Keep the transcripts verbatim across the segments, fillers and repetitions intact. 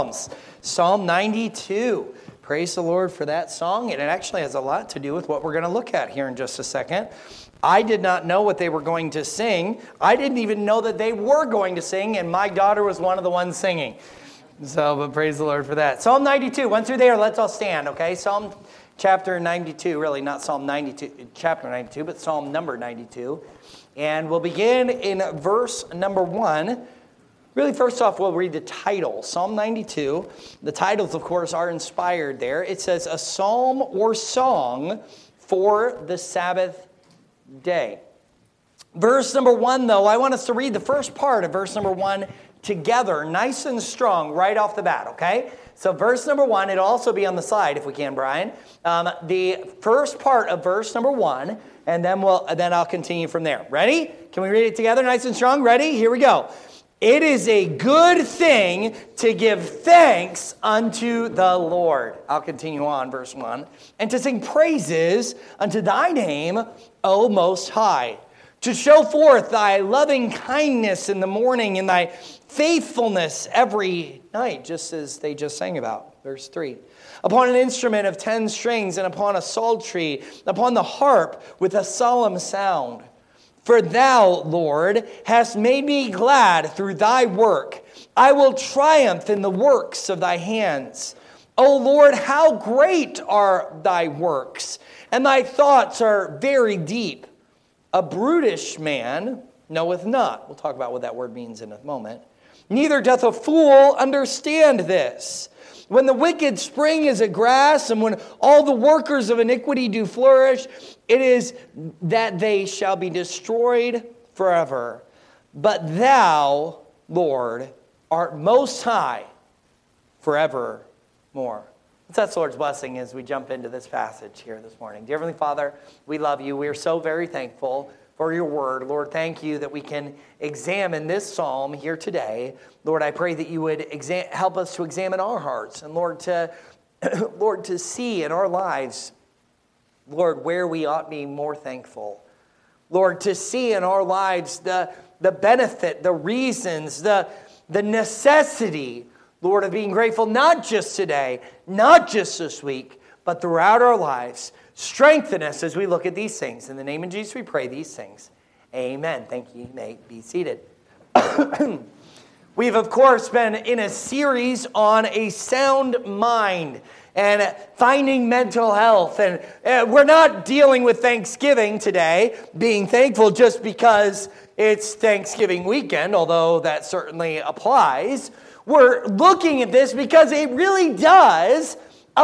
Psalm ninety-two. Praise the Lord for that song. And it actually has a lot to do with what we're going to look at here in just a second. I did not know what they were going to sing. I didn't even know that they were going to sing, and my daughter was one of the ones singing. So, but praise the Lord for that. Psalm ninety-two. Once you're there, let's all stand, okay? Psalm chapter ninety-two, really not Psalm ninety-two, chapter ninety-two, but Psalm number ninety-two. And we'll begin in verse number one. Really, first off, we'll read the title, Psalm ninety-two. The titles, of course, are inspired there. It says, a psalm or song for the Sabbath day. Verse number one, though, I want us to read the first part of verse number one together, nice and strong, right off the bat, okay? So verse number one, it'll also be on the slide, if we can, Brian. Um, the first part of verse number one, and then, we'll, then I'll continue from there. Ready? Can we read it together, nice and strong? Ready? Here we go. It is a good thing to give thanks unto the Lord. I'll continue on, verse one. And to sing praises unto thy name, O Most High. To show forth thy loving kindness in the morning and thy faithfulness every night, just as they just sang about. Verse three. Upon an instrument of ten strings and upon a psaltery, upon the harp with a solemn sound. For thou, Lord, hast made me glad through thy work. I will triumph in the works of thy hands. O Lord, how great are thy works, and thy thoughts are very deep. A brutish man knoweth not. We'll talk about what that word means in a moment. Neither doth a fool understand this. When the wicked spring as a grass, and when all the workers of iniquity do flourish, it is that they shall be destroyed forever. But thou, Lord, art most high forevermore. That's the Lord's blessing as we jump into this passage here this morning. Dear Heavenly Father, we love you. We are so very thankful for your word. Lord, thank you that we can examine this psalm here today. Lord, I pray that you would exa- help us to examine our hearts. And Lord, to, Lord, to see in our lives, Lord, where we ought to be more thankful. Lord, to see in our lives the, the benefit, the reasons, the, the necessity, Lord, of being grateful, not just today, not just this week, but throughout our lives. Strengthen us as we look at these things. In the name of Jesus, we pray these things. Amen. Thank you. You may be seated. We've, of course, been in a series on a sound mind and finding mental health. And uh, we're not dealing with Thanksgiving today, being thankful just because it's Thanksgiving weekend, although that certainly applies. We're looking at this because it really does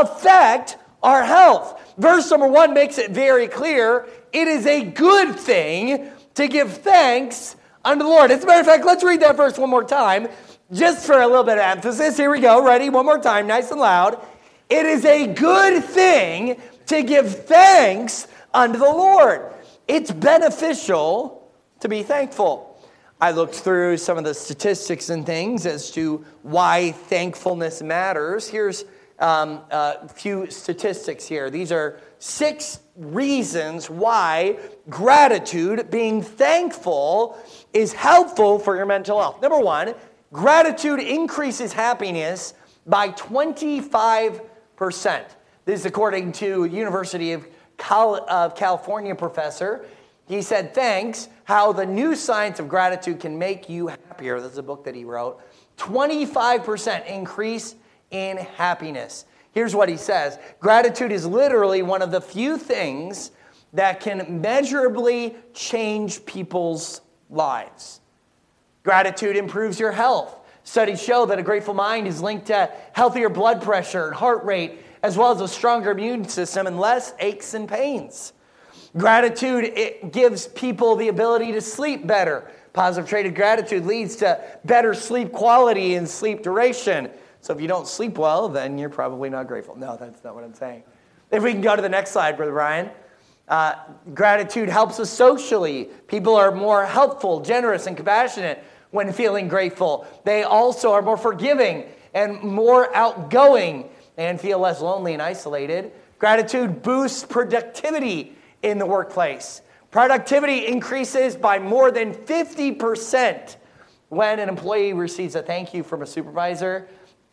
affect our health. Verse number one makes it very clear. It is a good thing to give thanks unto the Lord. As a matter of fact, let's read that verse one more time, just for a little bit of emphasis. Here we go. Ready? One more time, nice and loud. It is a good thing to give thanks unto the Lord. It's beneficial to be thankful. I looked through some of the statistics and things as to why thankfulness matters. Here's um, a few statistics here. These are six reasons why gratitude, being thankful, is helpful for your mental health. Number one, gratitude increases happiness by twenty-five percent. This is according to University of Cal- of California professor. He said, thanks, how the new science of gratitude can make you happier. This is a book that he wrote. twenty-five percent increase in happiness. Here's what he says. Gratitude is literally one of the few things that can measurably change people's lives. Gratitude improves your health. Studies show that a grateful mind is linked to healthier blood pressure and heart rate, as well as a stronger immune system and less aches and pains. Gratitude, it gives people the ability to sleep better. Positive trait of gratitude leads to better sleep quality and sleep duration. So if you don't sleep well, then you're probably not grateful. No, that's not what I'm saying. If we can go to the next slide, Brother Brian. Uh, gratitude helps us socially. People are more helpful, generous, and compassionate when feeling grateful. They also are more forgiving and more outgoing and feel less lonely and isolated. Gratitude boosts productivity in the workplace. Productivity increases by more than fifty percent when an employee receives a thank you from a supervisor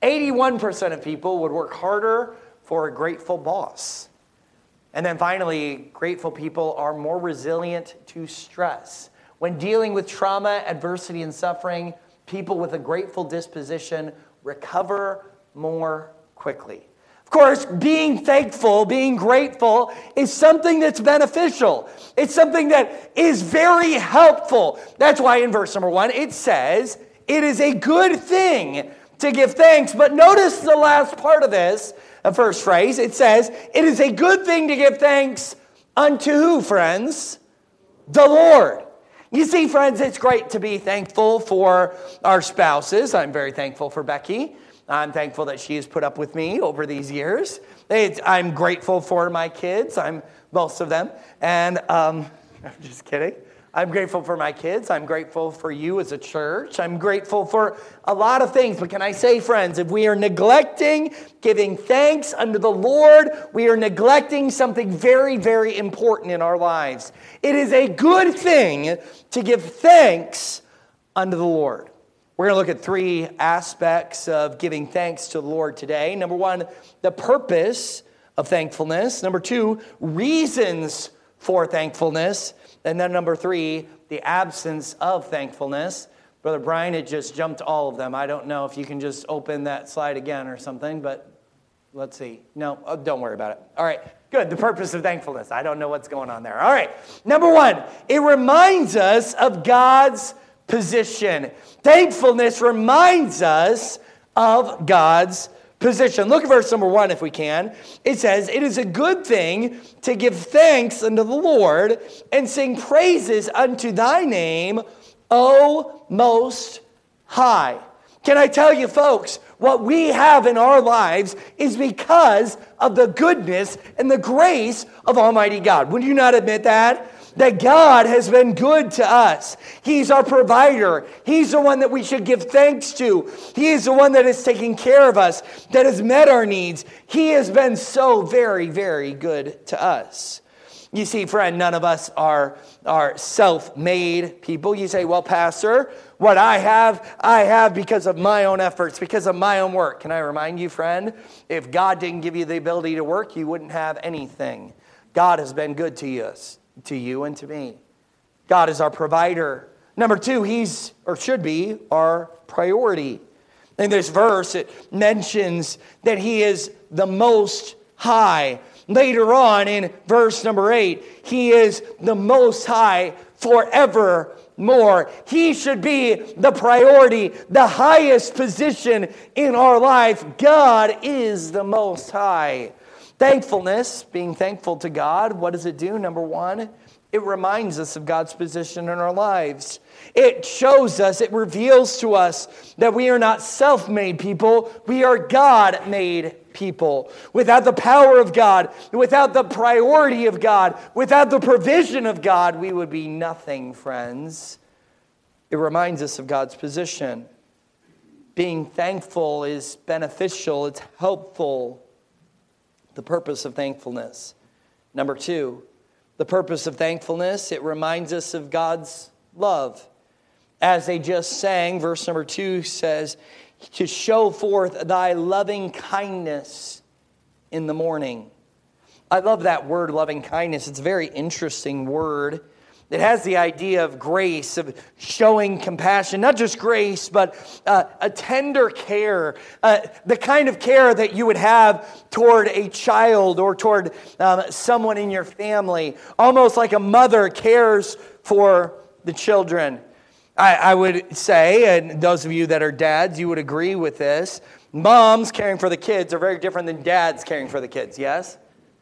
eighty-one percent of people would work harder for a grateful boss. And then finally, grateful people are more resilient to stress. When dealing with trauma, adversity, and suffering, people with a grateful disposition recover more quickly. Of course, being thankful, being grateful is something that's beneficial. It's something that is very helpful. That's why in verse number one, it says, it is a good thing to give thanks. But notice the last part of this, the first phrase. It says, it is a good thing to give thanks unto who, friends? The Lord. You see, friends, it's great to be thankful for our spouses. I'm very thankful for Becky. I'm thankful that she has put up with me over these years. It's, I'm grateful for my kids. I'm most of them. And um, I'm just kidding. I'm grateful for my kids. I'm grateful for you as a church. I'm grateful for a lot of things. But can I say, friends, if we are neglecting giving thanks unto the Lord, we are neglecting something very, very important in our lives. It is a good thing to give thanks unto the Lord. We're going to look at three aspects of giving thanks to the Lord today. Number one, the purpose of thankfulness. Number two, reasons for thankfulness. And then number three, the absence of thankfulness. Brother Brian had just jumped all of them. I don't know if you can just open that slide again or something, but let's see. No, oh, don't worry about it. All right, good. The purpose of thankfulness. I don't know what's going on there. All right, number one, it reminds us of God's position. Thankfulness reminds us of God's position. Look at verse number one if we can. It says, it is a good thing to give thanks unto the Lord and sing praises unto thy name, O Most High. Can I tell you, folks, what we have in our lives is because of the goodness and the grace of Almighty God. Would you not admit that? That God has been good to us. He's our provider. He's the one that we should give thanks to. He is the one that has taken care of us, that has met our needs. He has been so very, very good to us. You see, friend, none of us are, are self-made people. You say, well, Pastor, what I have, I have because of my own efforts, because of my own work. Can I remind you, friend, if God didn't give you the ability to work, you wouldn't have anything. God has been good to you. To you and to me. God is our provider. Number two, he's, or should be, our priority. In this verse, it mentions that he is the Most High. Later on in verse number eight, he is the Most High forevermore. He should be the priority, the highest position in our life. God is the Most High. Thankfulness, being thankful to God, what does it do? Number one, it reminds us of God's position in our lives. It shows us, it reveals to us that we are not self-made people. We are God-made people. Without the power of God, without the priority of God, without the provision of God, we would be nothing, friends. It reminds us of God's position. Being thankful is beneficial. It's helpful. The purpose of thankfulness. Number two, the purpose of thankfulness, it reminds us of God's love. As they just sang, verse number two says, to show forth thy loving kindness in the morning. I love that word, loving kindness. It's a very interesting word. It has the idea of grace, of showing compassion, not just grace, but uh, a tender care, uh, the kind of care that you would have toward a child or toward um, someone in your family, almost like a mother cares for the children. I, I would say, and those of you that are dads, you would agree with this, moms caring for the kids are very different than dads caring for the kids, yes?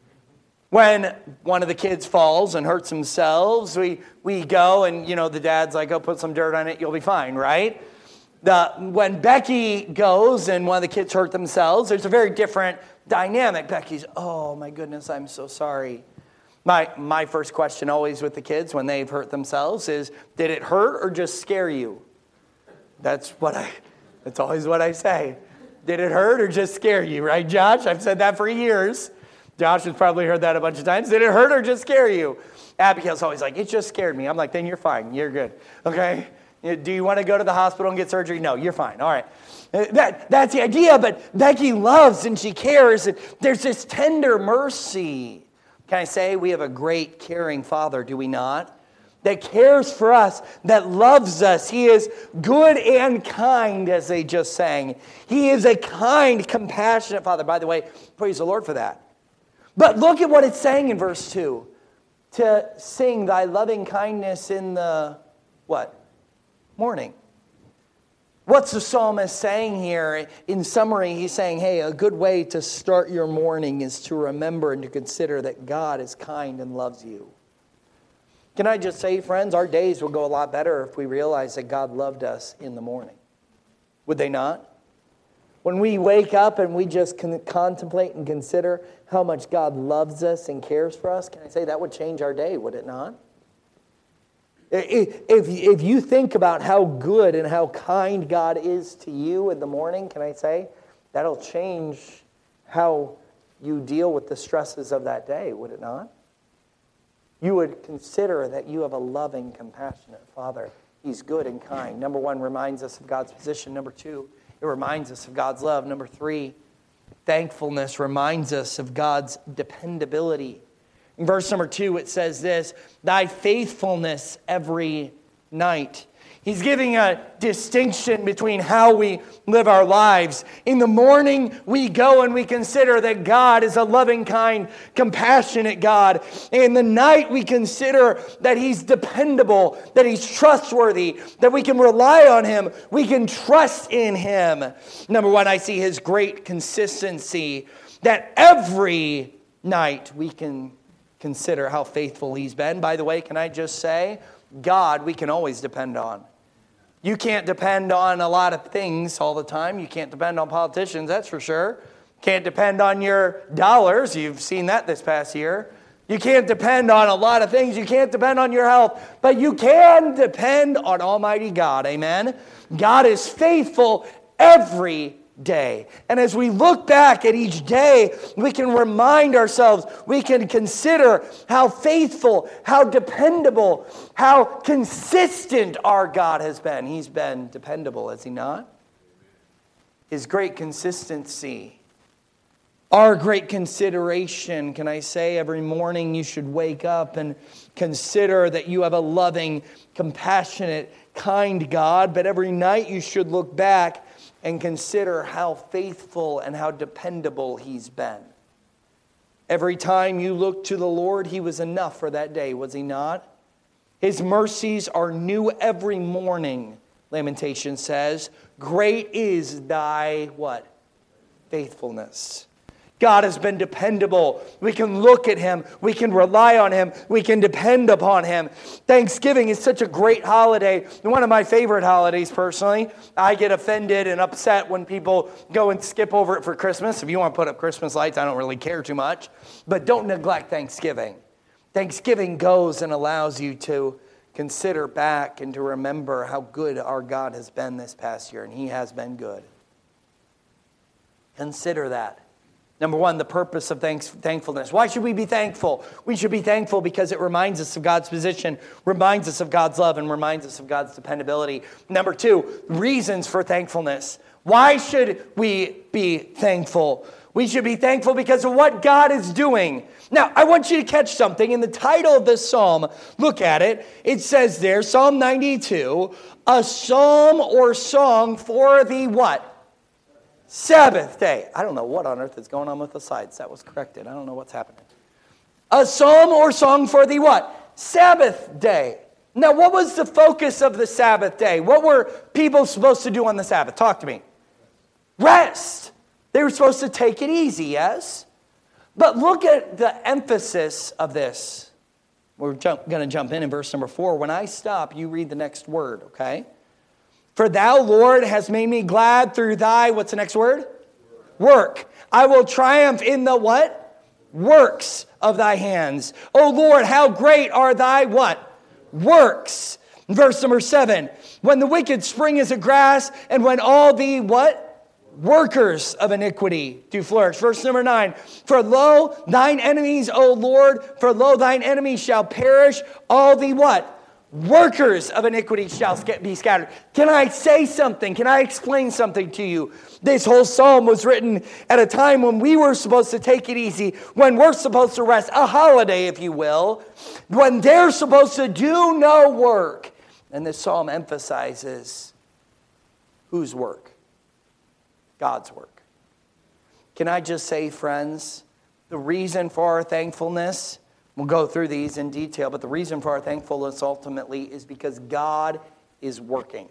When one of the kids falls and hurts themselves, we, we go and, you know, the dad's like, oh, put some dirt on it, you'll be fine, right? The, when Becky goes and one of the kids hurt themselves, there's a very different dynamic. Becky's, oh, my goodness, I'm so sorry. My, my first question always with the kids when they've hurt themselves is, did it hurt or just scare you? That's what I, that's always what I say. Did it hurt or just scare you, right, Josh? I've said that for years. Josh has probably heard that a bunch of times. Did it hurt or just scare you? Abigail's always like, it just scared me. I'm like, then you're fine. You're good. Okay? Do you want to go to the hospital and get surgery? No, you're fine. All right. That, that's the idea, but Becky loves and she cares. And there's this tender mercy. Can I say we have a great caring Father, do we not? That cares for us, that loves us. He is good and kind, as they just sang. He is a kind, compassionate Father. By the way, praise the Lord for that. But look at what it's saying in verse two. To sing thy loving kindness in the, what? Morning. What's the psalmist saying here? In summary, he's saying, hey, a good way to start your morning is to remember and to consider that God is kind and loves you. Can I just say, friends, our days will go a lot better if we realize that God loved us in the morning. Would they not? When we wake up and we just con- contemplate and consider how much God loves us and cares for us, can I say that would change our day, would it not? If, if you think about how good and how kind God is to you in the morning, can I say, that'll change how you deal with the stresses of that day, would it not? You would consider that you have a loving, compassionate Father. He's good and kind. Number one, reminds us of God's position. Number two, it reminds us of God's love. Number three, thankfulness reminds us of God's dependability. In verse number two, it says this, thy faithfulness every night. He's giving a distinction between how we live our lives. In the morning, we go and we consider that God is a loving, kind, compassionate God. In the night, we consider that He's dependable, that He's trustworthy, that we can rely on Him, we can trust in Him. Number one, I see His great consistency, that every night we can consider how faithful He's been. By the way, can I just say, God we can always depend on. You can't depend on a lot of things all the time. You can't depend on politicians, that's for sure. Can't depend on your dollars. You've seen that this past year. You can't depend on a lot of things. You can't depend on your health. But you can depend on Almighty God. Amen? God is faithful every day. And as we look back at each day, we can remind ourselves, we can consider how faithful, how dependable, how consistent our God has been. He's been dependable, has He not? His great consistency, our great consideration, can I say, every morning you should wake up and consider that you have a loving, compassionate, kind God, but every night you should look back and consider how faithful and how dependable He's been. Every time you look to the Lord, He was enough for that day, was He not? His mercies are new every morning, Lamentation says. Great is thy, what? Faithfulness. God has been dependable. We can look at Him. We can rely on Him. We can depend upon Him. Thanksgiving is such a great holiday. One of my favorite holidays, personally. I get offended and upset when people go and skip over it for Christmas. If you want to put up Christmas lights, I don't really care too much. But don't neglect Thanksgiving. Thanksgiving goes and allows you to consider back and to remember how good our God has been this past year. And He has been good. Consider that. Number one, the purpose of thanks, thankfulness. Why should we be thankful? We should be thankful because it reminds us of God's position, reminds us of God's love, and reminds us of God's dependability. Number two, reasons for thankfulness. Why should we be thankful? We should be thankful because of what God is doing. Now, I want you to catch something. In the title of this psalm, look at it. It says there, Psalm ninety-two, a psalm or song for the what? Sabbath day. I don't know what on earth is going on with the sides. That was corrected. I don't know what's happening. A psalm or song for the what? Sabbath day. Now, what was the focus of the Sabbath day? What were people supposed to do on the Sabbath? Talk to me. Rest. They were supposed to take it easy, yes? But look at the emphasis of this. We're jump, going to jump in in verse number four. When I stop, you read the next word, okay? For thou, Lord, hast made me glad through thy, what's the next word? Work. I will triumph in the what? Works of thy hands. O Lord, how great are thy what? Works. Verse number seven. When the wicked spring as a grass, and when all the what? Workers of iniquity do flourish. Verse number nine. For lo, thine enemies, O Lord, for lo, thine enemies shall perish. All the what? workers of iniquity shall be scattered. Can I say something? Can I explain something to you? This whole psalm was written at a time when we were supposed to take it easy, when we're supposed to rest, a holiday, if you will, when they're supposed to do no work. And this psalm emphasizes whose work? God's work. Can I just say, friends, the reason for our thankfulness, we'll go through these in detail, but the reason for our thankfulness ultimately is because God is working.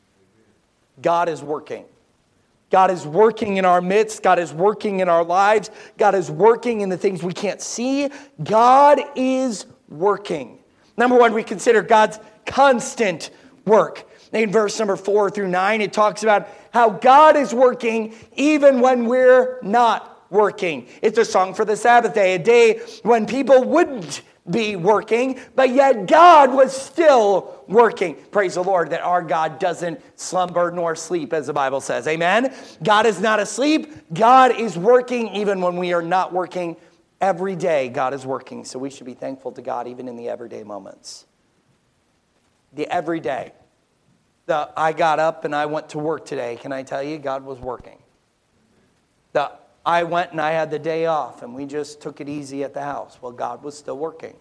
God is working. God is working in our midst. God is working in our lives. God is working in the things we can't see. God is working. Number one, we consider God's constant work. In verse number four through nine, it talks about how God is working even when we're not working. It's a song for the Sabbath day, a day when people wouldn't be working, but yet God was still working. Praise the Lord that our God doesn't slumber nor sleep, as the Bible says. Amen? God is not asleep. God is working even when we are not working. Every day, God is working. So we should be thankful to God even in the everyday moments. The everyday. The I got up and I went to work today. Can I tell you, God was working. The I went and I had the day off and we just took it easy at the house. Well, God was still working.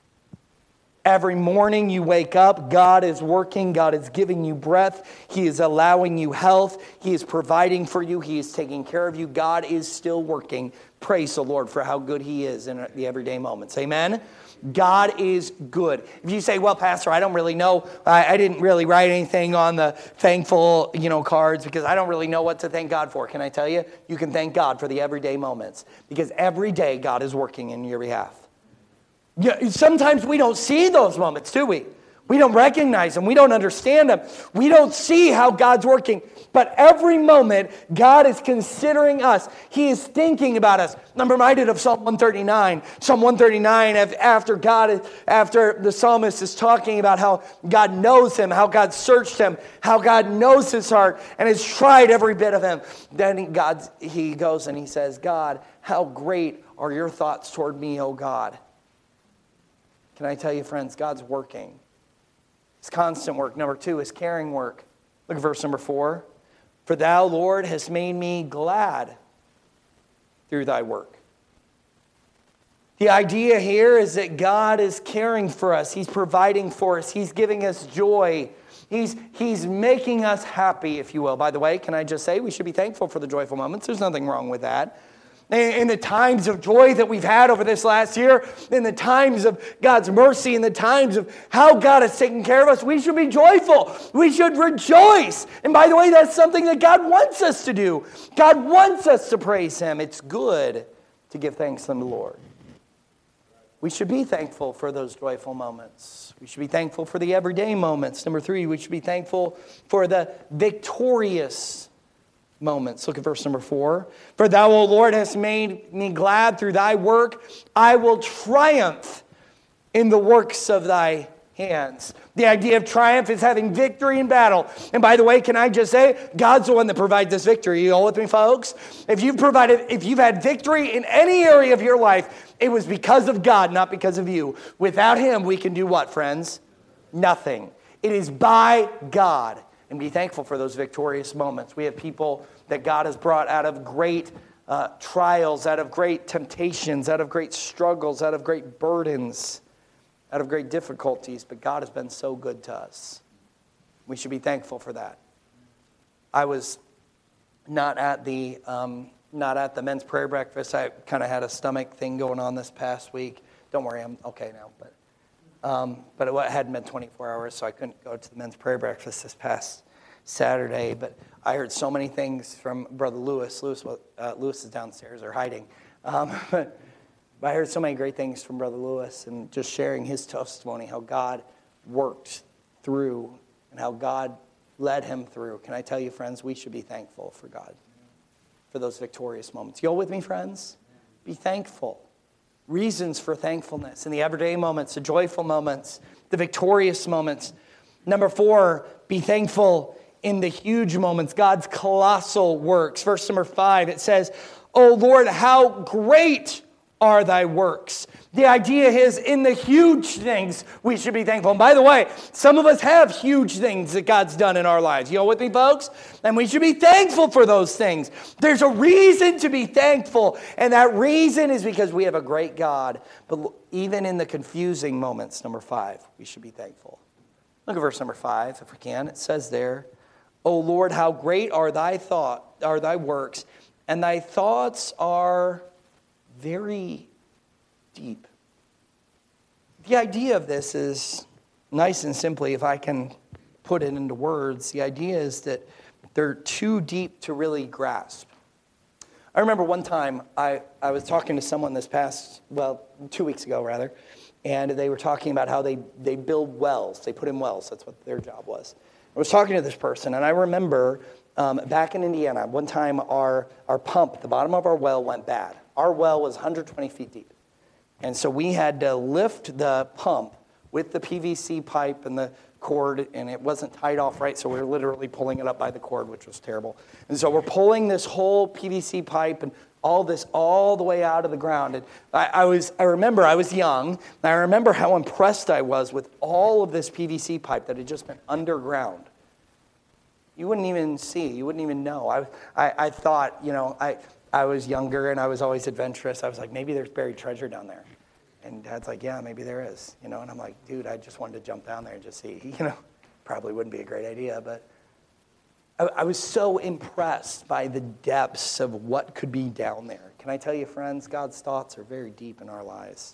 Every morning you wake up, God is working. God is giving you breath. He is allowing you health. He is providing for you. He is taking care of you. God is still working. Praise the Lord for how good He is in the everyday moments. Amen? God is good. If you say, well, Pastor, I don't really know. I, I didn't really write anything on the thankful, you know, cards because I don't really know what to thank God for. Can I tell you? You can thank God for the everyday moments because every day God is working in your behalf. Yeah, sometimes we don't see those moments, do we? We don't recognize them. We don't understand them. We don't see how God's working. But every moment, God is considering us. He is thinking about us. I'm reminded of Psalm one thirty-nine. Psalm one thirty-nine, after God, after the psalmist is talking about how God knows him, how God searched him, how God knows his heart, and has tried every bit of him. Then God, he goes and he says, God, how great are your thoughts toward me, O God. Can I tell you, friends, God's working. It's constant work. Number two is caring work. Look at verse number four. For thou, Lord, hast made me glad through thy work. The idea here is that God is caring for us. He's providing for us. He's giving us joy. He's, he's making us happy, if you will. By the way, can I just say we should be thankful for the joyful moments. There's nothing wrong with that. In the times of joy that we've had over this last year, in the times of God's mercy, in the times of how God has taken care of us, we should be joyful. We should rejoice. And by the way, that's something that God wants us to do. God wants us to praise Him. It's good to give thanks unto the Lord. We should be thankful for those joyful moments. We should be thankful for the everyday moments. Number three, we should be thankful for the victorious moments. Look at verse number four. For thou, O Lord, hast made me glad through thy work. I will triumph in the works of thy hands. The idea of triumph is having victory in battle. And by the way, can I just say, God's the one that provides this victory. You all with me, folks? If you've provided, if you've had victory in any area of your life, it was because of God, not because of you. Without Him, we can do what, friends? Nothing. It is by God. And be thankful for those victorious moments. We have people that God has brought out of great uh, trials, out of great temptations, out of great struggles, out of great burdens, out of great difficulties. But God has been so good to us. We should be thankful for that. I was not at the um, not at the men's prayer breakfast. I kind of had a stomach thing going on this past week. Don't worry, I'm okay now. But. Um, but it hadn't been twenty-four hours, so I couldn't go to the men's prayer breakfast this past Saturday. But I heard so many things from Brother Lewis. Lewis, uh, Lewis is downstairs or hiding. Um, but, but I heard so many great things from Brother Lewis and just sharing his testimony, how God worked through and how God led him through. Can I tell you, friends, we should be thankful for God, for those victorious moments. You all with me, friends? Be thankful. Reasons for thankfulness in the everyday moments, the joyful moments, the victorious moments. Number four, be thankful in the huge moments, God's colossal works. Verse number five, it says, O Lord, how great are thy works. The idea is in the huge things we should be thankful. And by the way, some of us have huge things that God's done in our lives. You know with me, folks? And we should be thankful for those things. There's a reason to be thankful. And that reason is because we have a great God. But even in the confusing moments, number five, we should be thankful. Look at verse number five, if we can. It says there, O Lord, how great are thy thought, are thy works, and thy thoughts are very deep. The idea of this is nice and simply, if I can put it into words, the idea is that they're too deep to really grasp. I remember one time I, I was talking to someone this past, well, two weeks ago rather, and they were talking about how they, they build wells. They put in wells. That's what their job was. I was talking to this person, and I remember um, back in Indiana, one time our, our pump, the bottom of our well went bad. Our well was one hundred twenty feet deep. And so we had to lift the pump with the P V C pipe and the cord, and it wasn't tied off right, so we were literally pulling it up by the cord, which was terrible. And so we're pulling this whole P V C pipe and all this all the way out of the ground. And I, I was, I remember I was young, and I remember how impressed I was with all of this P V C pipe that had just been underground. You wouldn't even see, you wouldn't even know. I, I, I thought, you know, I... I was younger and I was always adventurous. I was like, maybe there's buried treasure down there. And Dad's like, yeah, maybe there is. You know, and I'm like, dude, I just wanted to jump down there and just see. You know, probably wouldn't be a great idea, but I, I was so impressed by the depths of what could be down there. Can I tell you, friends, God's thoughts are very deep in our lives.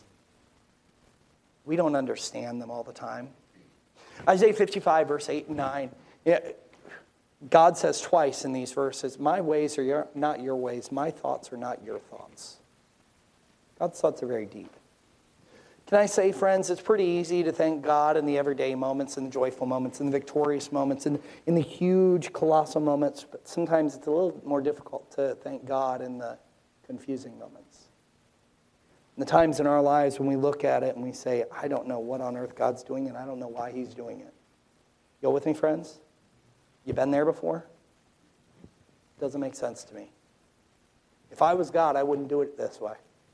We don't understand them all the time. Isaiah fifty-five, verse eight and nine. Yeah, God says twice in these verses, my ways are your, not your ways, my thoughts are not your thoughts. God's thoughts are very deep. Can I say, friends, it's pretty easy to thank God in the everyday moments, in the joyful moments, in the victorious moments, in, in the huge, colossal moments, but sometimes it's a little more difficult to thank God in the confusing moments. In the times in our lives when we look at it and we say, I don't know what on earth God's doing and I don't know why he's doing it. You go with me, friends? You been there before? Doesn't make sense to me. If I was God, I wouldn't do it this way.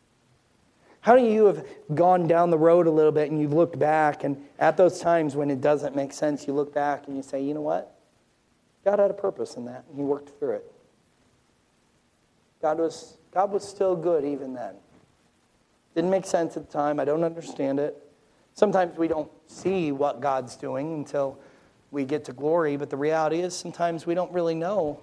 How many of you have gone down the road a little bit and you've looked back, and at those times when it doesn't make sense, you look back and you say, you know what? God had a purpose in that, and he worked through it. God was, God was still good even then. Didn't make sense at the time. I don't understand it. Sometimes we don't see what God's doing until we get to glory, but the reality is sometimes we don't really know.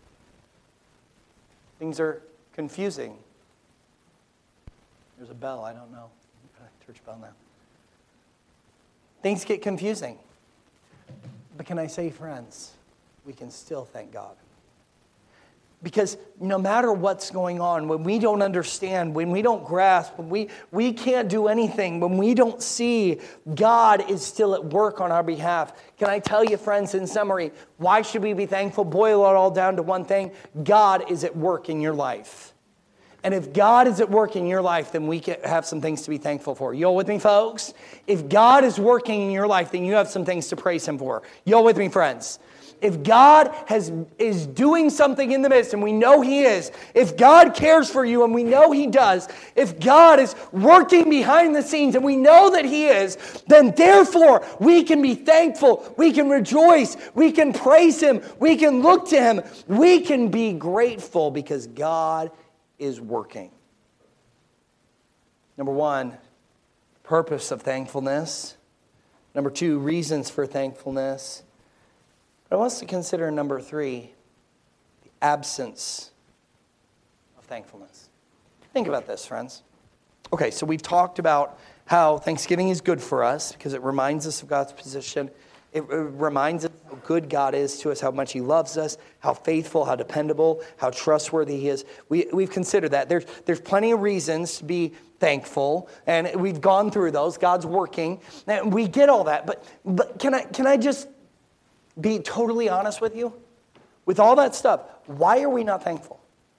Things are confusing. There's a bell, I don't know. Church bell now. Things get confusing. But can I say, friends, we can still thank God. Because no matter what's going on, when we don't understand, when we don't grasp, when we, we can't do anything, when we don't see, God is still at work on our behalf. Can I tell you, friends, in summary, why should we be thankful? Boil it all down to one thing. God is at work in your life. And if God is at work in your life, then we can have some things to be thankful for. You all with me, folks? If God is working in your life, then you have some things to praise him for. You all with me, friends? If God has, is doing something in the midst, and we know he is, if God cares for you, and we know he does, if God is working behind the scenes, and we know that he is, then therefore we can be thankful, we can rejoice, we can praise him, we can look to him, we can be grateful because God is working. Number one, purpose of thankfulness. Number two, reasons for thankfulness. I want us to consider number three, the absence of thankfulness. Think about this, friends. Okay, so we've talked about how Thanksgiving is good for us because it reminds us of God's position. It reminds us how good God is to us, how much he loves us, how faithful, how dependable, how trustworthy he is. We, we've considered that. There's, there's plenty of reasons to be thankful, and we've gone through those. God's working, and we get all that. But, but can I, can I just be totally honest with you? With all that stuff, why are we not thankful?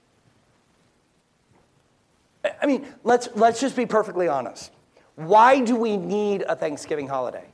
I mean, let's let's just be perfectly honest. Why do we need a Thanksgiving holiday?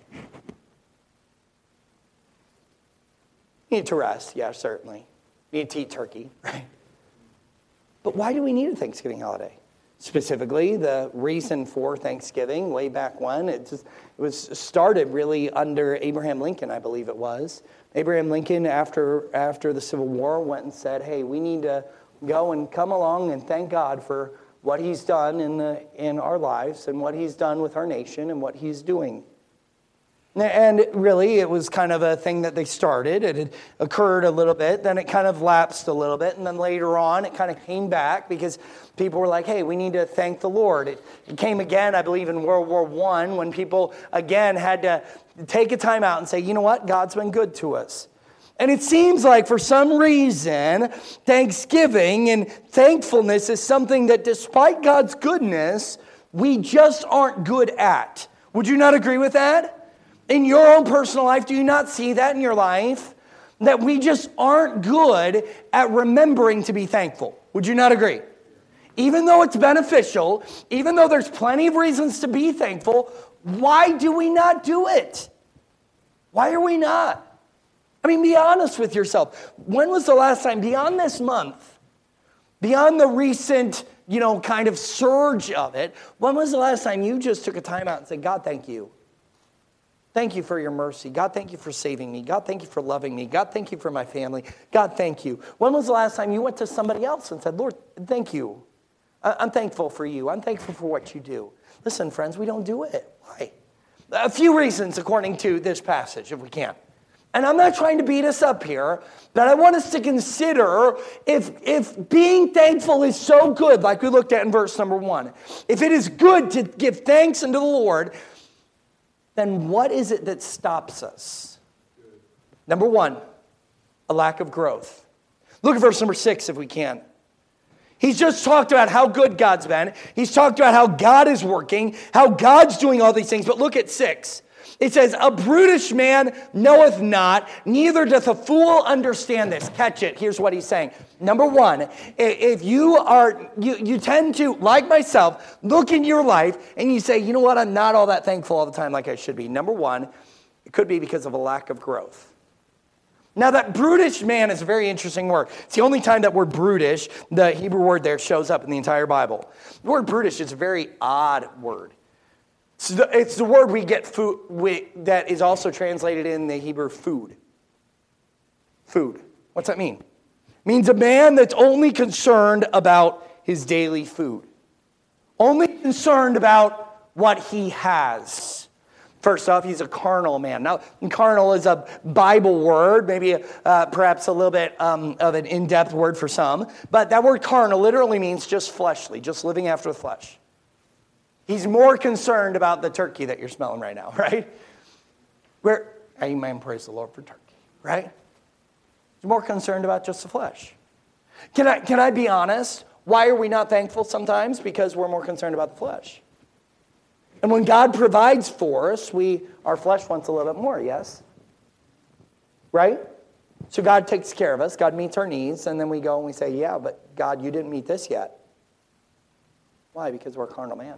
We need to rest, yeah, certainly. We need to eat turkey, right? But why do we need a Thanksgiving holiday? Specifically, the reason for Thanksgiving way back when, it, just, it was started really under Abraham Lincoln, I believe it was. Abraham Lincoln, after, after the Civil War, went and said, hey, we need to go and come along and thank God for what he's done in, the, in our lives and what he's done with our nation and what he's doing. And really, it was kind of a thing that they started. It had occurred a little bit, then it kind of lapsed a little bit, and then later on, it kind of came back because people were like, hey, we need to thank the Lord. It, it came again, I believe, in World War One, when people, again, had to take a time out and say, you know what, God's been good to us. And it seems like, for some reason, Thanksgiving and thankfulness is something that, despite God's goodness, we just aren't good at. Would you not agree with that? In your own personal life, do you not see that in your life? That we just aren't good at remembering to be thankful. Would you not agree? Even though it's beneficial, even though there's plenty of reasons to be thankful, why do we not do it? Why are we not? I mean, be honest with yourself. When was the last time, beyond this month, beyond the recent, you know, kind of surge of it, when was the last time you just took a time out and said, God, thank you. Thank you for your mercy. God, thank you for saving me. God, thank you for loving me. God, thank you for my family. God, thank you. When was the last time you went to somebody else and said, Lord, thank you. I'm thankful for you. I'm thankful for what you do. Listen, friends, we don't do it. Why? A few reasons according to this passage, if we can. And I'm not trying to beat us up here, but I want us to consider if, if being thankful is so good, like we looked at in verse number one, if it is good to give thanks unto the Lord, then what is it that stops us? Number one, a lack of growth. Look at verse number six if we can. He's just talked about how good God's been. He's talked about how God is working, how God's doing all these things. But look at six. It says, a brutish man knoweth not, neither doth a fool understand this. Catch it. Here's what he's saying. Number one, if you are, you, you tend to, like myself, look in your life and you say, you know what, I'm not all that thankful all the time like I should be. Number one, it could be because of a lack of growth. Now, that brutish man is a very interesting word. It's the only time that word brutish, the Hebrew word there, shows up in the entire Bible. The word brutish is a very odd word. It's the, it's the word we get food we, that is also translated in the Hebrew food. Food. What's that mean? It means a man that's only concerned about his daily food. Only concerned about what he has. First off, he's a carnal man. Now, carnal is a Bible word, maybe uh, perhaps a little bit um, of an in-depth word for some. But that word carnal literally means just fleshly, just living after the flesh. He's more concerned about the turkey that you're smelling right now, right? Where, amen, praise the Lord for turkey, right? He's more concerned about just the flesh. Can I, can I be honest? Why are we not thankful sometimes? Because we're more concerned about the flesh. And when God provides for us, we our flesh wants a little bit more, yes? Right? So God takes care of us. God meets our needs. And then we go and we say, yeah, but God, you didn't meet this yet. Why? Because we're a carnal man.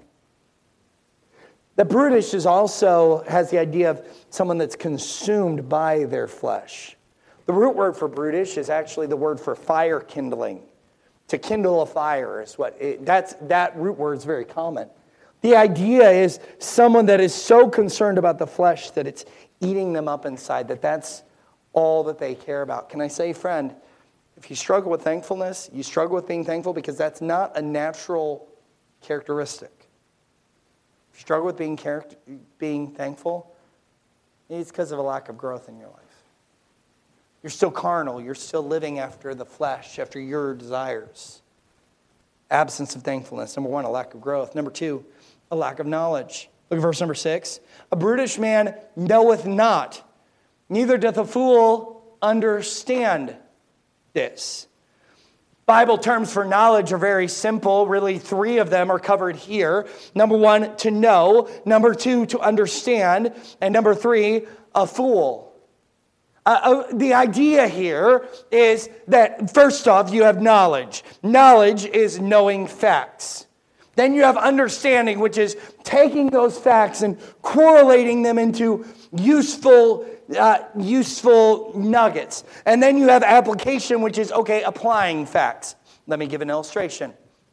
The brutish is also has the idea of someone that's consumed by their flesh. The root word for brutish is actually the word for fire kindling. To kindle a fire is what it, that's that root word is very common. The idea is someone that is so concerned about the flesh that it's eating them up inside, that that's all that they care about. Can I say, friend, if you struggle with thankfulness, you struggle with being thankful because that's not a natural characteristic. If you struggle with being, character, being thankful, it's because of a lack of growth in your life. You're still carnal. You're still living after the flesh, after your desires. Absence of thankfulness. Number one, a lack of growth. Number two, a lack of knowledge. Look at verse number six. A brutish man knoweth not, neither doth a fool understand this. Bible terms for knowledge are very simple. Really, three of them are covered here. Number one, to know. Number two, to understand. And number three, a fool. Uh, uh, the idea here is that, first off, you have knowledge. Knowledge is knowing facts. Then you have understanding, which is taking those facts and correlating them into useful, uh, useful nuggets. And then you have application, which is, okay, applying facts. Let me give an illustration.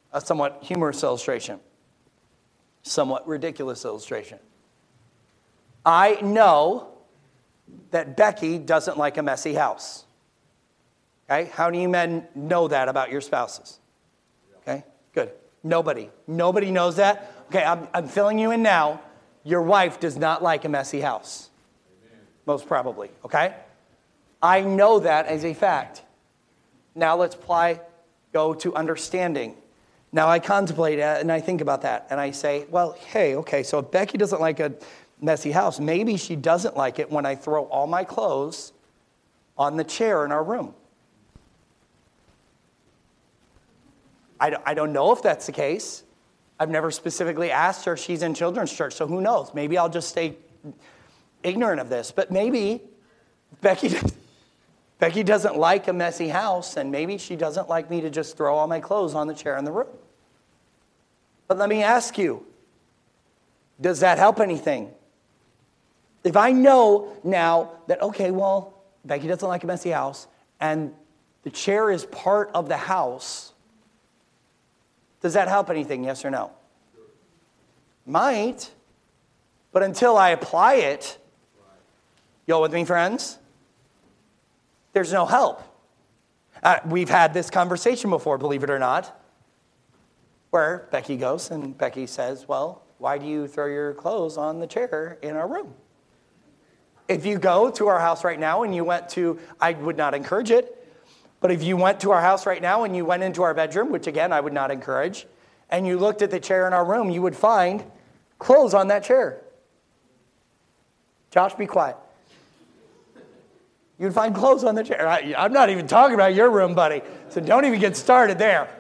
A somewhat humorous illustration. Somewhat ridiculous illustration. I know that Becky doesn't like a messy house. Okay? How many men know that about your spouses? Okay? Good. Nobody. Nobody knows that. Okay, I'm, I'm filling you in now. Your wife does not like a messy house. Amen. Most probably. Okay? I know that as a fact. Now let's apply, go to understanding. Now I contemplate it and I think about that. And I say, well, hey, okay, so if Becky doesn't like a messy house, maybe she doesn't like it when I throw all my clothes on the chair in our room. I don't know if that's the case. I've never specifically asked her. She's in children's church, so who knows? Maybe I'll just stay ignorant of this. But maybe Becky, Becky doesn't like a messy house, and maybe she doesn't like me to just throw all my clothes on the chair in the room. But let me ask you, does that help anything? If I know now that, okay, well, Becky doesn't like a messy house, and the chair is part of the house, does that help anything, yes or no? Might, but until I apply it, y'all with me, friends? There's no help. Uh, we've had this conversation before, believe it or not, where Becky goes and Becky says, well, why do you throw your clothes on the chair in our room? If you go to our house right now and you went to, I would not encourage it, but if you went to our house right now and you went into our bedroom, which again, I would not encourage, and you looked at the chair in our room, you would find clothes on that chair. Josh, be quiet. You'd find clothes on the chair. I, I'm not even talking about your room, buddy, so don't even get started there.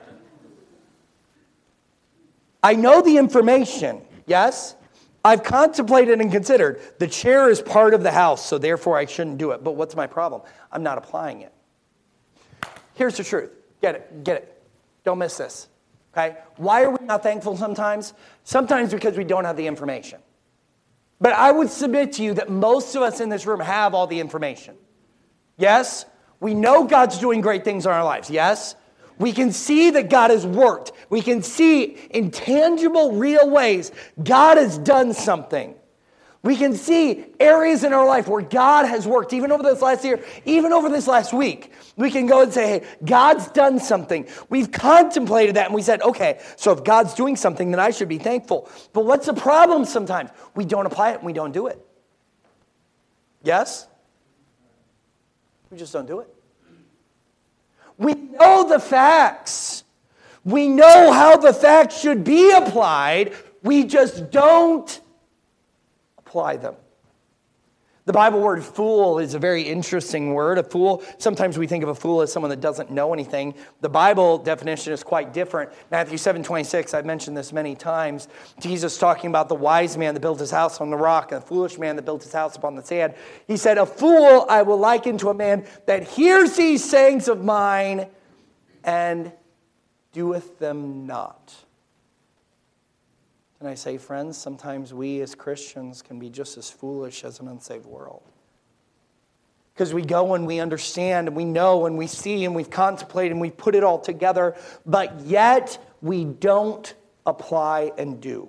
I know the information, yes? I've contemplated and considered. The chair is part of the house, so therefore I shouldn't do it. But what's my problem? I'm not applying it. Here's the truth. Get it. Get it. Don't miss this. Okay? Why are we not thankful sometimes? Sometimes because we don't have the information. But I would submit to you that most of us in this room have all the information. Yes? We know God's doing great things in our lives. Yes? We can see that God has worked. We can see in tangible, real ways God has done something. We can see areas in our life where God has worked, even over this last year, even over this last week. We can go and say, hey, God's done something. We've contemplated that and we said, okay, so if God's doing something, then I should be thankful. But what's the problem sometimes? We don't apply it and we don't do it. Yes? We just don't do it. We know the facts. We know how the facts should be applied. We just don't apply them. The Bible word fool is a very interesting word. A fool, sometimes we think of a fool as someone that doesn't know anything. The Bible definition is quite different. Matthew seven twenty-six, I've mentioned this many times. Jesus talking about the wise man that built his house on the rock and the foolish man that built his house upon the sand. He said, a fool I will liken to a man that hears these sayings of mine and doeth them not. And I say, friends, sometimes we as Christians can be just as foolish as an unsaved world. Because we go and we understand and we know and we see and we've contemplated and we put it all together, but yet we don't apply and do.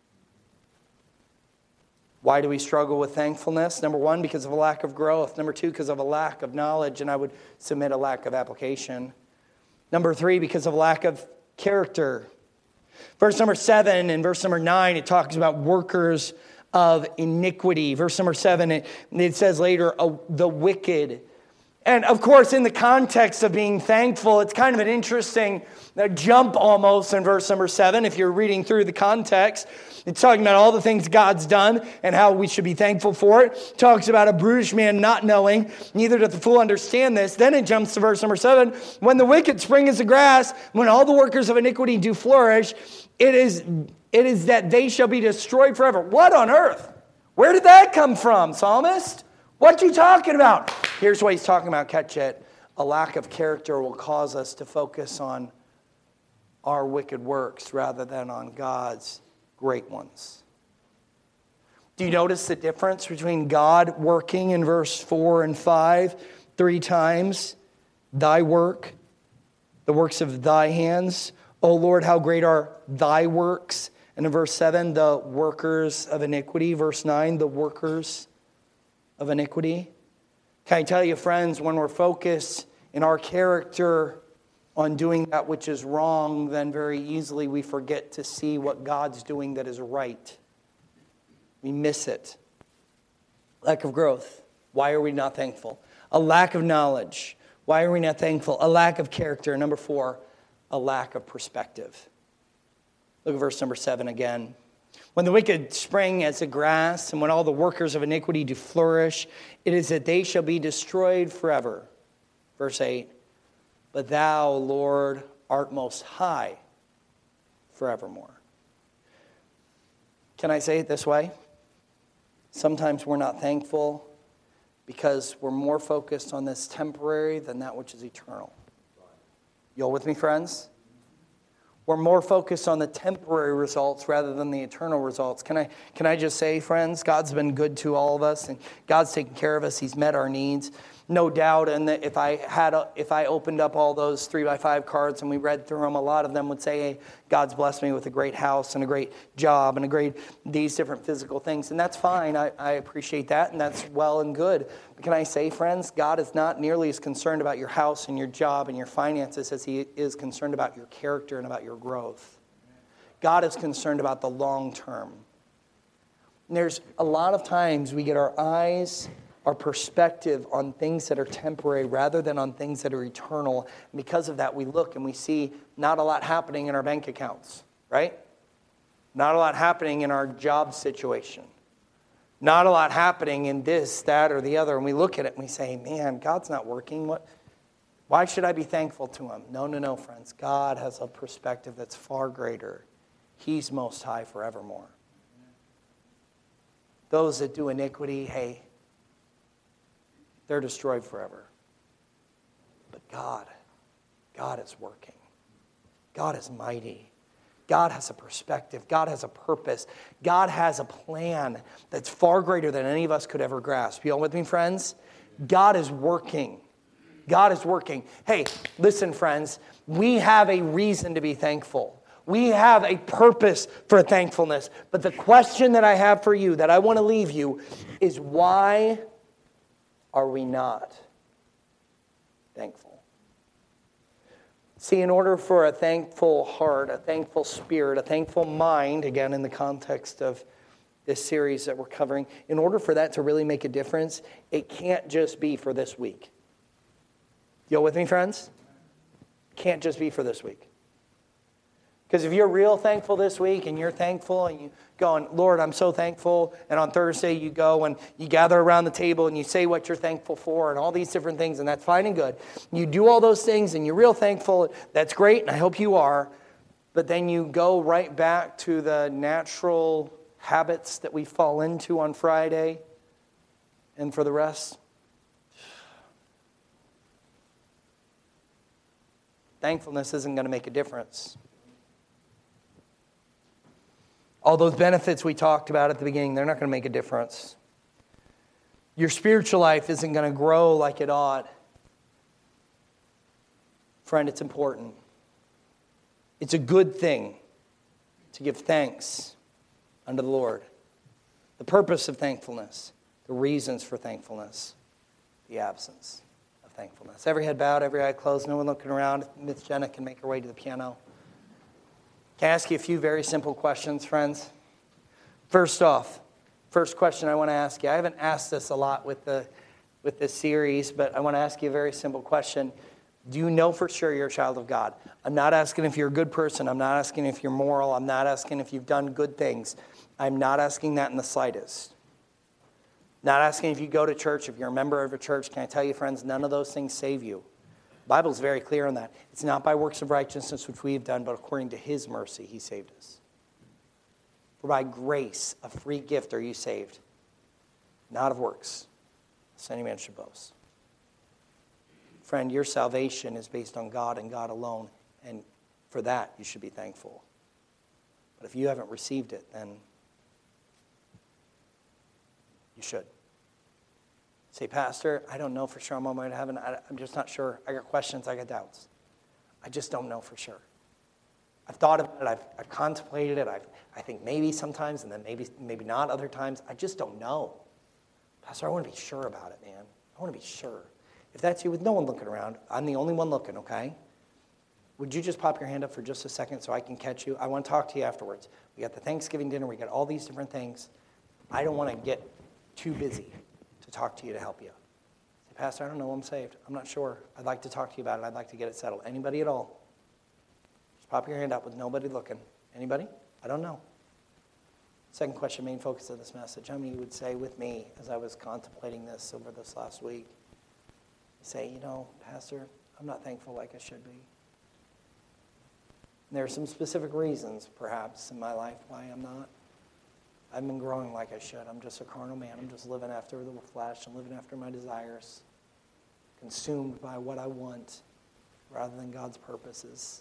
Why do we struggle with thankfulness? Number one, because of a lack of growth. Number two, because of a lack of knowledge, and I would submit a lack of application. Number three, because of a lack of character. Verse number seven and verse number nine, it talks about workers of iniquity. Verse number seven, it, it says later, oh, the wicked. And of course, in the context of being thankful, it's kind of an interesting jump almost in verse number seven. If you're reading through the context, it's talking about all the things God's done and how we should be thankful for it. It talks about a brutish man not knowing, neither doth the fool understand this. Then it jumps to verse number seven. When the wicked spring as the grass, when all the workers of iniquity do flourish, it is, it is that they shall be destroyed forever. What on earth? Where did that come from, psalmist? What you talking about? Here's what he's talking about, catch it. A lack of character will cause us to focus on our wicked works rather than on God's great ones. Do you notice the difference between God working in verse four and five three times? Thy work, the works of thy hands, O Lord, how great are thy works. And in verse seven, the workers of iniquity. Verse nine, the workers of iniquity. Can I tell you, friends, when we're focused in our character on doing that which is wrong, then very easily we forget to see what God's doing that is right. We miss it. Lack of growth. Why are we not thankful? A lack of knowledge. Why are we not thankful? A lack of character. Number four, a lack of perspective. Look at verse number seven again. When the wicked spring as the grass, and when all the workers of iniquity do flourish, it is that they shall be destroyed forever. Verse eight. But thou, Lord, art most high forevermore. Can I say it this way? Sometimes we're not thankful because we're more focused on this temporary than that which is eternal. You all with me, friends? We're more focused on the temporary results rather than the eternal results. Can I, can I just say, friends, God's been good to all of us, and God's taken care of us. He's met our needs. No doubt, and that if I had, a, if I opened up all those three by five cards and we read through them, a lot of them would say, hey, God's blessed me with a great house and a great job and a great, these different physical things. And that's fine. I, I appreciate that, and that's well and good. But can I say, friends, God is not nearly as concerned about your house and your job and your finances as he is concerned about your character and about your growth. God is concerned about the long term. And there's a lot of times we get our eyes, our perspective on things that are temporary rather than on things that are eternal. And because of that, we look and we see not a lot happening in our bank accounts, right? Not a lot happening in our job situation. Not a lot happening in this, that, or the other. And we look at it and we say, man, God's not working. What? Why should I be thankful to him? No, no, no, friends. God has a perspective that's far greater. He's most high forevermore. Those that do iniquity, hey, they're destroyed forever. But God, God is working. God is mighty. God has a perspective. God has a purpose. God has a plan that's far greater than any of us could ever grasp. You all with me, friends? God is working. God is working. Hey, listen, friends. We have a reason to be thankful. We have a purpose for thankfulness. But the question that I have for you, that I want to leave you, is why are we not thankful? See, in order for a thankful heart, a thankful spirit, a thankful mind, again, in the context of this series that we're covering, in order for that to really make a difference, it can't just be for this week. You all with me, friends? It can't just be for this week. Because if you're real thankful this week and you're thankful and you going, Lord, I'm so thankful, and on Thursday you go and you gather around the table and you say what you're thankful for and all these different things, and that's fine and good. You do all those things and you're real thankful. That's great, and I hope you are. But then you go right back to the natural habits that we fall into on Friday, and for the rest, thankfulness isn't going to make a difference. All those benefits we talked about at the beginning, they're not going to make a difference. Your spiritual life isn't going to grow like it ought. Friend, it's important. It's a good thing to give thanks unto the Lord. The purpose of thankfulness, the reasons for thankfulness, the absence of thankfulness. Every head bowed, every eye closed, no one looking around. Miss Jenna can make her way to the piano. Can I ask you a few very simple questions, friends? First off, first question I want to ask you. I haven't asked this a lot with the with this series, but I want to ask you a very simple question. Do you know for sure you're a child of God? I'm not asking if you're a good person. I'm not asking if you're moral. I'm not asking if you've done good things. I'm not asking that in the slightest. Not asking if you go to church, if you're a member of a church. Can I tell you, friends, none of those things save you. The Bible is very clear on that. It's not by works of righteousness which we have done, but according to his mercy, he saved us. For by grace, a free gift are you saved, not of works, lest any man should boast. Friend, your salvation is based on God and God alone, and for that you should be thankful. But if you haven't received it, then you should. Say, Pastor, I don't know for sure I'm on my way to heaven. I, I'm just not sure. I got questions. I got doubts. I just don't know for sure. I've thought about it. I've, I've contemplated it. I've, I think maybe sometimes, and then maybe maybe not other times. I just don't know. Pastor, I want to be sure about it, man. I want to be sure. If that's you with no one looking around, I'm the only one looking, okay? Would you just pop your hand up for just a second so I can catch you? I want to talk to you afterwards. We got the Thanksgiving dinner. We got all these different things. I don't want to get too busy to talk to you to help you. Say, Pastor, I don't know. I'm saved. I'm not sure. I'd like to talk to you about it. I'd like to get it settled. Anybody at all? Just pop your hand up with nobody looking. Anybody? I don't know. Second question, main focus of this message. How many would say with me as I was contemplating this over this last week, say, you know, Pastor, I'm not thankful like I should be. And there are some specific reasons, perhaps, in my life why I'm not. I've been growing like I should. I'm just a carnal man. I'm just living after the flesh and living after my desires, consumed by what I want rather than God's purposes.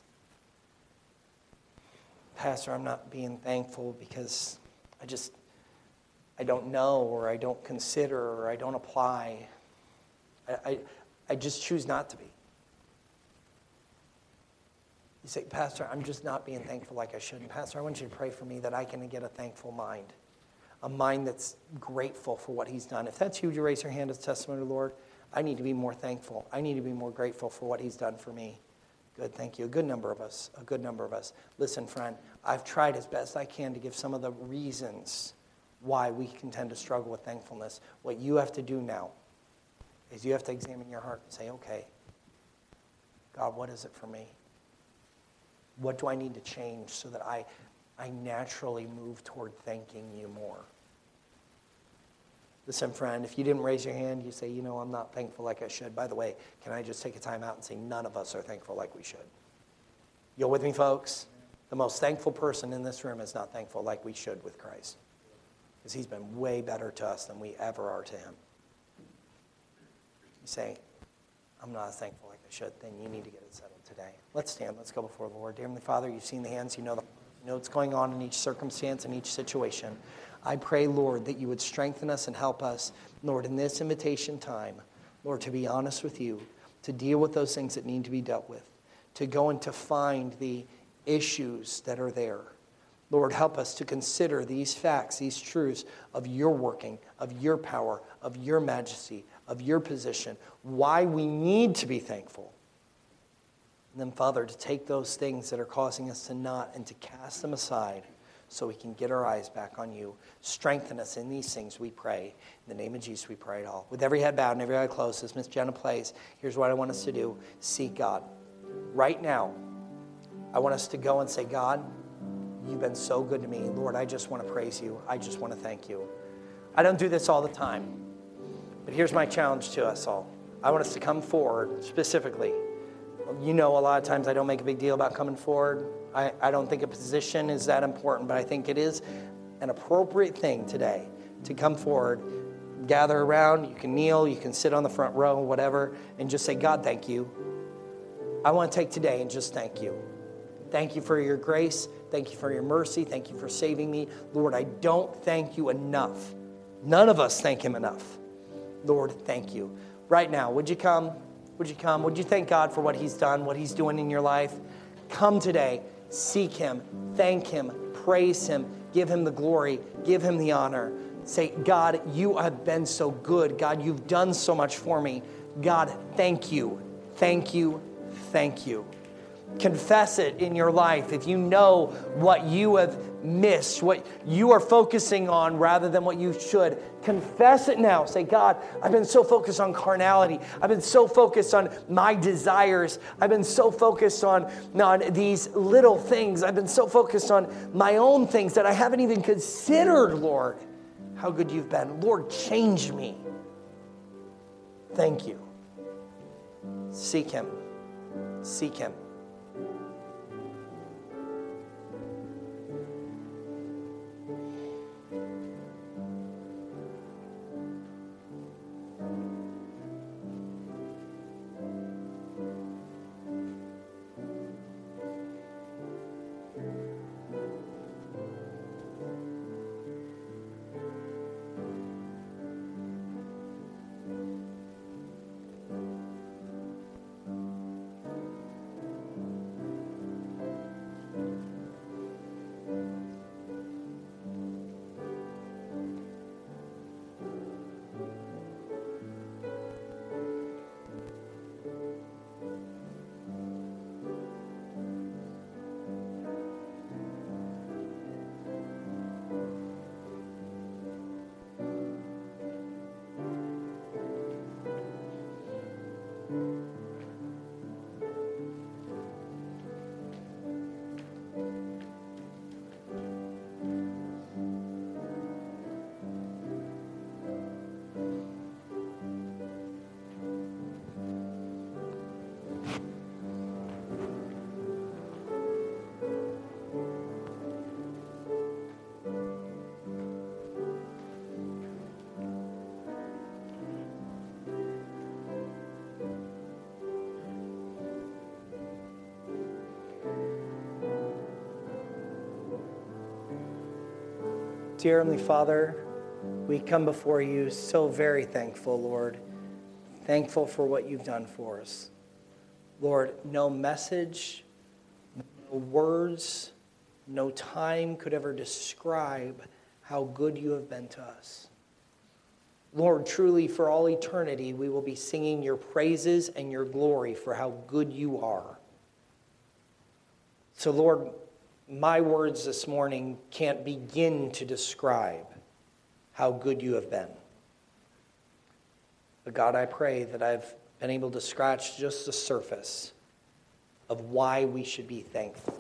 Pastor, I'm not being thankful because I just, I don't know, or I don't consider, or I don't apply. I, I, I just choose not to be. You say, Pastor, I'm just not being thankful like I should. And Pastor, I want you to pray for me that I can get a thankful mind, a mind that's grateful for what he's done. If that's you, would you raise your hand as testimony to the Lord? I need to be more thankful. I need to be more grateful for what he's done for me. Good, thank you. A good number of us, a good number of us. Listen, friend, I've tried as best I can to give some of the reasons why we can tend to struggle with thankfulness. What you have to do now is you have to examine your heart and say, okay, God, what is it for me? What do I need to change so that I, I naturally move toward thanking you more? Listen, friend, if you didn't raise your hand, you say, you know, I'm not thankful like I should. By the way, can I just take a time out and say none of us are thankful like we should? You with me, folks? The most thankful person in this room is not thankful like we should with Christ, because he's been way better to us than we ever are to him. You say, I'm not as thankful like I should, then you need to get it settled today. Let's stand. Let's go before the Lord. Dear Heavenly Father, you've seen the hands. You know, the, you know what's going on in each circumstance and each situation. I pray, Lord, that you would strengthen us and help us, Lord, in this invitation time, Lord, to be honest with you, to deal with those things that need to be dealt with, to go and to find the issues that are there. Lord, help us to consider these facts, these truths of your working, of your power, of your majesty, of your position, why we need to be thankful. And then, Father, to take those things that are causing us to not and to cast them aside so we can get our eyes back on you. Strengthen us in these things, we pray. In the name of Jesus, we pray it all. With every head bowed and every eye closed, as Miss Jenna plays, here's what I want us to do. Seek God. Right now, I want us to go and say, God, you've been so good to me. Lord, I just want to praise you. I just want to thank you. I don't do this all the time, but here's my challenge to us all. I want us to come forward specifically. You know, a lot of times I don't make a big deal about coming forward. I, I don't think a position is that important, but I think it is an appropriate thing today to come forward, gather around. You can kneel, you can sit on the front row, whatever, and just say, God, thank you. I want to take today and just thank you. Thank you for your grace. Thank you for your mercy. Thank you for saving me. Lord, I don't thank you enough. None of us thank him enough. Lord, thank you. Right now, would you come? Would you come? Would you thank God for what he's done, what he's doing in your life? Come today. Seek him. Thank him. Praise him. Give him the glory. Give him the honor. Say, God, you have been so good. God, you've done so much for me. God, thank you. Thank you. Thank you. Confess it in your life if you know what you have missed, what you are focusing on rather than what you should. Confess it now. Say, God, I've been so focused on carnality. I've been so focused on my desires. I've been so focused on, on these little things. I've been so focused on my own things that I haven't even considered, Lord, how good you've been. Lord, change me. Thank you. Seek him. Seek him. Dear Heavenly Father, we come before you so very thankful, Lord. Thankful for what you've done for us. Lord, no message, no words, no time could ever describe how good you have been to us. Lord, truly for all eternity, we will be singing your praises and your glory for how good you are. So, Lord, my words this morning can't begin to describe how good you have been. But God, I pray that I've been able to scratch just the surface of why we should be thankful,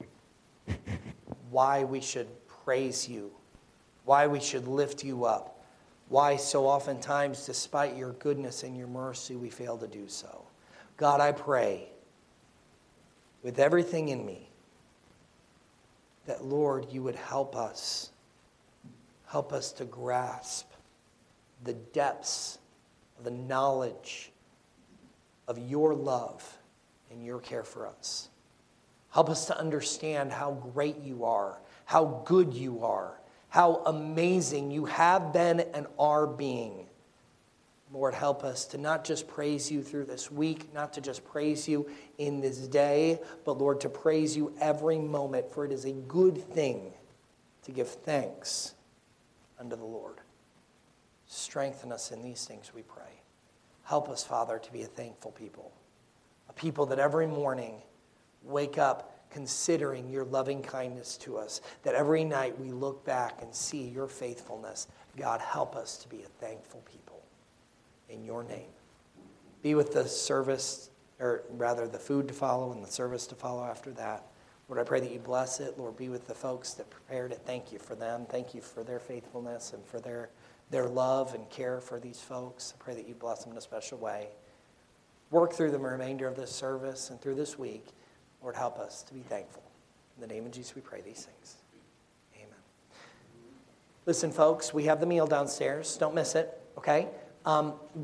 why we should praise you, why we should lift you up, why so oftentimes, despite your goodness and your mercy, we fail to do so. God, I pray with everything in me that, Lord, you would help us, help us to grasp the depths of the knowledge of your love and your care for us. Help us to understand how great you are, how good you are, how amazing you have been and are being. Lord, help us to not just praise you through this week, not to just praise you in this day, but Lord, to praise you every moment, for it is a good thing to give thanks unto the Lord. Strengthen us in these things, we pray. Help us, Father, to be a thankful people, a people that every morning wake up considering your loving kindness to us, that every night we look back and see your faithfulness. God, help us to be a thankful people. In your name. Be with the service, or rather the food to follow and the service to follow after that. Lord, I pray that you bless it. Lord, be with the folks that prepared it. Thank you for them. Thank you for their faithfulness and for their, their love and care for these folks. I pray that you bless them in a special way. Work through the remainder of this service and through this week. Lord, help us to be thankful. In the name of Jesus, we pray these things. Amen. Listen, folks, we have the meal downstairs. Don't miss it, okay? Um,